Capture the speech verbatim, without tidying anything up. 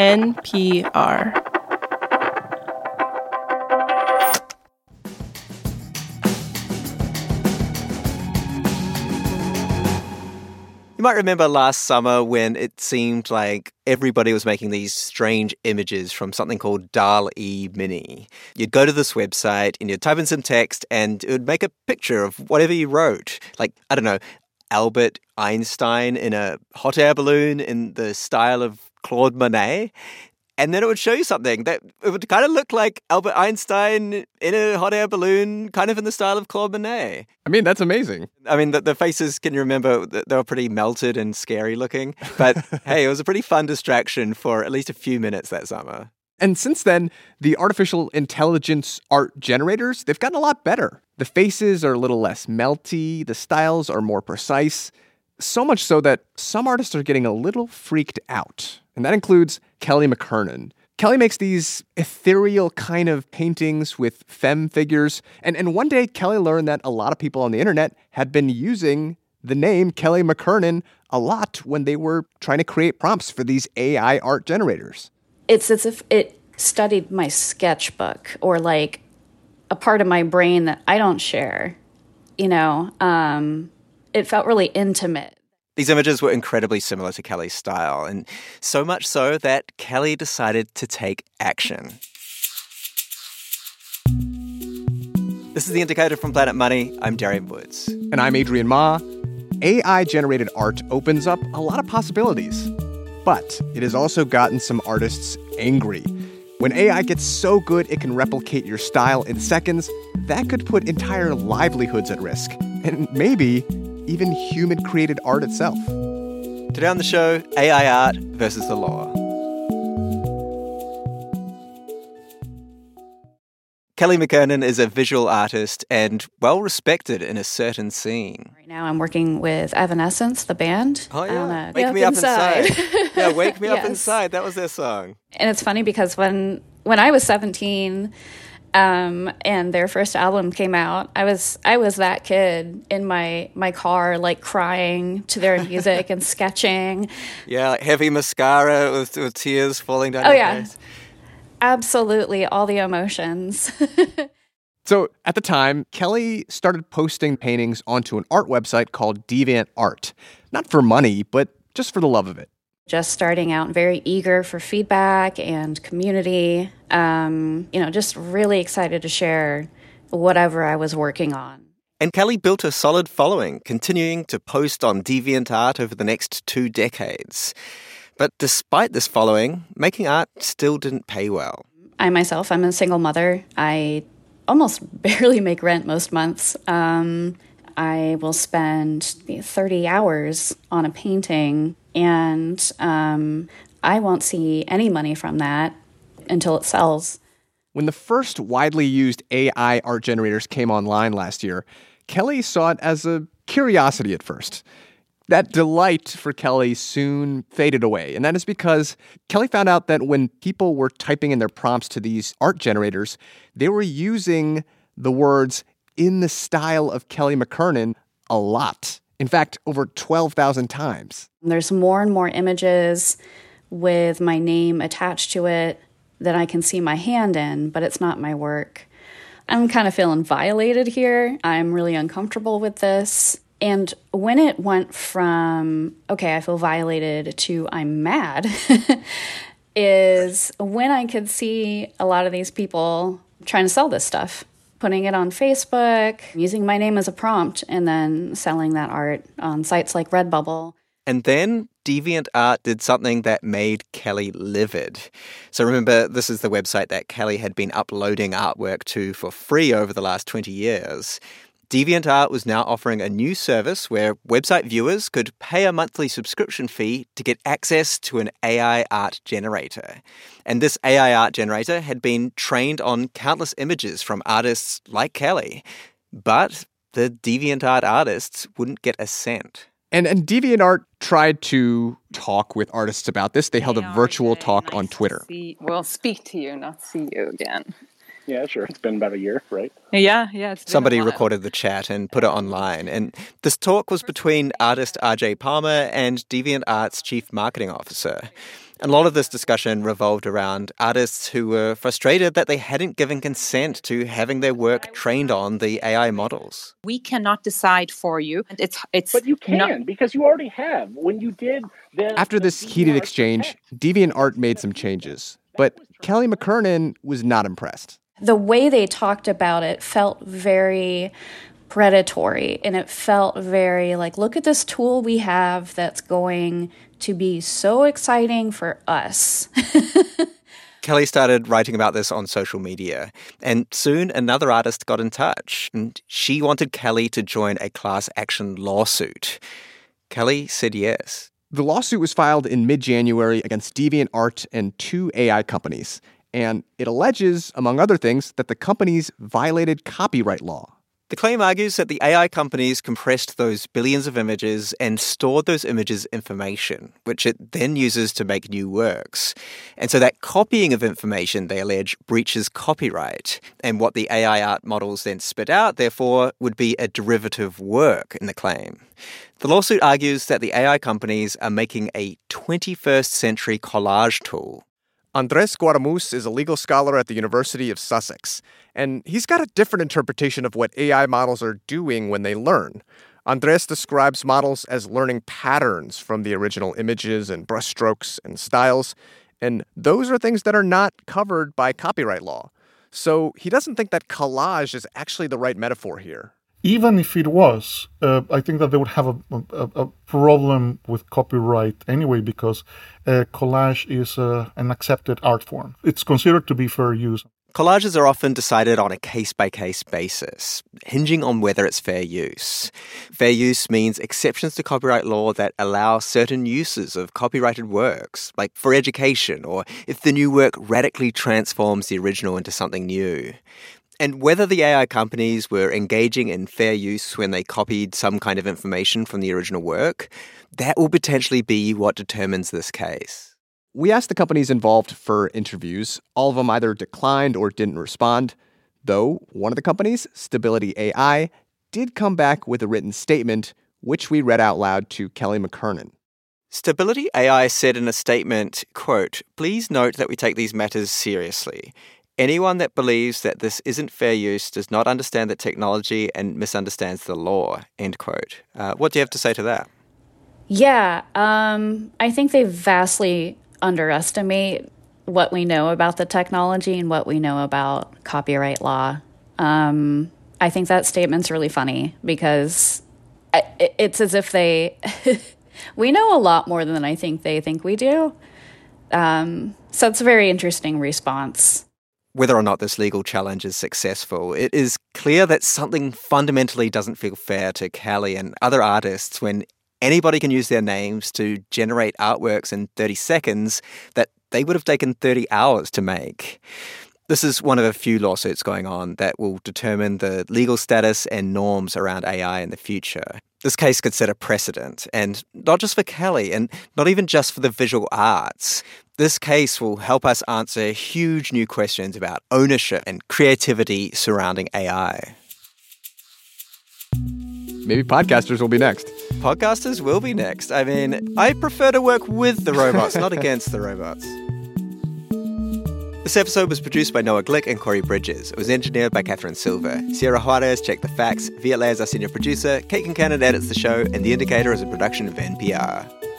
N P R. You might remember last summer when it seemed like everybody was making these strange images from something called DALL-E Mini. You'd go to this website and you'd type in some text and it would make a picture of whatever you wrote. Like, I don't know, Albert Einstein in a hot air balloon in the style of Claude Monet. And then it would show you something that it would kind of look like Albert Einstein in a hot air balloon, kind of in the style of Claude Monet. I mean, that's amazing. I mean, the, the faces, can you remember, they were pretty melted and scary looking. But hey, it was a pretty fun distraction for at least a few minutes that summer. And since then, the artificial intelligence art generators, they've gotten a lot better. The faces are a little less melty, the styles are more precise. So much so that some artists are getting a little freaked out. And that includes Kelly McKernan. Kelly makes these ethereal kind of paintings with femme figures. And, and one day, Kelly learned that a lot of people on the internet had been using the name Kelly McKernan a lot when they were trying to create prompts for these A I art generators. It's as if it studied my sketchbook or like a part of my brain that I don't share. You know, um, it felt really intimate. These images were incredibly similar to Kelly's style, and so much so that Kelly decided to take action. This is The Indicator from Planet Money. I'm Darian Woods. And I'm Adrian Ma. A I-generated art opens up a lot of possibilities. But it has also gotten some artists angry. When A I gets so good it can replicate your style in seconds, that could put entire livelihoods at risk. And maybe even human-created art itself. Today on the show, A I art versus the law. Kelly McKernan is a visual artist and well-respected in a certain scene. Right now I'm working with Evanescence, the band. Oh, yeah. On, Wake Up Me Up Inside. Inside. Yeah, Wake Me Up Yes. Inside. That was their song. And it's funny because when, when I was seventeen... Um, and their first album came out, I was I was that kid in my, my car, like crying to their music and sketching. Yeah, like heavy mascara with, with tears falling down Oh, your yeah. face. Absolutely, all the emotions. So at the time, Kelly started posting paintings onto an art website called DeviantArt. Not for money, but just for the love of it. Just starting out, very eager for feedback and community. Um, you know, just really excited to share whatever I was working on. And Kelly built a solid following, continuing to post on DeviantArt over the next two decades. But despite this following, making art still didn't pay well. I myself, I'm a single mother. I almost barely make rent most months. Um, I will spend thirty hours on a painting, and um, I won't see any money from that until it sells. When the first widely used A I art generators came online last year, Kelly saw it as a curiosity at first. That delight for Kelly soon faded away, and that is because Kelly found out that when people were typing in their prompts to these art generators, they were using the words "in the style of Kelly McKernan" a lot. In fact, over twelve thousand times. There's more and more images with my name attached to it that I can see my hand in, but it's not my work. I'm kind of feeling violated here. I'm really uncomfortable with this. And when it went from, okay, I feel violated, to I'm mad, is when I could see a lot of these people trying to sell this stuff, putting it on Facebook, using my name as a prompt, and then selling that art on sites like Redbubble. And then DeviantArt did something that made Kelly livid. So remember, this is the website that Kelly had been uploading artwork to for free over the last twenty years. DeviantArt was now offering a new service where website viewers could pay a monthly subscription fee to get access to an A I art generator. And this A I art generator had been trained on countless images from artists like Kelly. But the DeviantArt artists wouldn't get a cent. And, and DeviantArt tried to talk with artists about this. They held a virtual talk nice on Twitter. See, well, speak to you, not see you again. Yeah, sure. It's been about a year, right? Yeah, yeah. It's been Somebody a while. recorded the chat and put it online. And this talk was between artist R J Palmer and DeviantArt's chief marketing officer. And a lot of this discussion revolved around artists who were frustrated that they hadn't given consent to having their work trained on the A I models. We cannot decide for you. It's it's But you can, not- because you already have. When you did the... After the this heated exchange, DeviantArt made some changes. But Kelly McKernan was not impressed. The way they talked about it felt very predatory, and it felt very like, look at this tool we have that's going to be so exciting for us. Kelly started writing about this on social media, and soon another artist got in touch, and she wanted Kelly to join a class action lawsuit. Kelly said yes. The lawsuit was filed in mid-January against DeviantArt and two A I companies, and it alleges, among other things, that the companies violated copyright law. The claim argues that the A I companies compressed those billions of images and stored those images' information, which it then uses to make new works. And so that copying of information, they allege, breaches copyright. And what the A I art models then spit out, therefore, would be a derivative work in the claim. The lawsuit argues that the A I companies are making a twenty-first century collage tool. Andres Guaramus is a legal scholar at the University of Sussex, and he's got a different interpretation of what A I models are doing when they learn. Andres describes models as learning patterns from the original images and brushstrokes and styles, and those are things that are not covered by copyright law. So he doesn't think that collage is actually the right metaphor here. Even if it was, uh, I think that they would have a, a, a problem with copyright anyway, because uh, collage is uh, an accepted art form. It's considered to be fair use. Collages are often decided on a case-by-case basis, hinging on whether it's fair use. Fair use means exceptions to copyright law that allow certain uses of copyrighted works, like for education, or if the new work radically transforms the original into something new. And whether the A I companies were engaging in fair use when they copied some kind of information from the original work, that will potentially be what determines this case. We asked the companies involved for interviews. All of them either declined or didn't respond, though one of the companies, Stability A I, did come back with a written statement, which we read out loud to Kelly McKernan. Stability A I said in a statement, quote, "Please note that we take these matters seriously. Anyone that believes that this isn't fair use does not understand the technology and misunderstands the law," end quote. Uh, what do you have to say to that? Yeah, um, I think they vastly underestimate what we know about the technology and what we know about copyright law. Um, I think that statement's really funny because it's as if they... we know a lot more than I think they think we do. Um, so it's a very interesting response. Whether or not this legal challenge is successful, it is clear that something fundamentally doesn't feel fair to Kelly and other artists when anybody can use their names to generate artworks in thirty seconds that they would have taken thirty hours to make. This is one of a few lawsuits going on that will determine the legal status and norms around A I in the future. This case could set a precedent, and not just for Kelly, and not even just for the visual arts. This case will help us answer huge new questions about ownership and creativity surrounding A I. Maybe podcasters will be next. Podcasters will be next. I mean, I prefer to work with the robots, not against the robots. This episode was produced by Noah Glick and Corey Bridges. It was engineered by Catherine Silver. Sierra Juarez checked the facts. Viet Le is our senior producer. Kate Kincannon edits the show. And The Indicator is a production of N P R.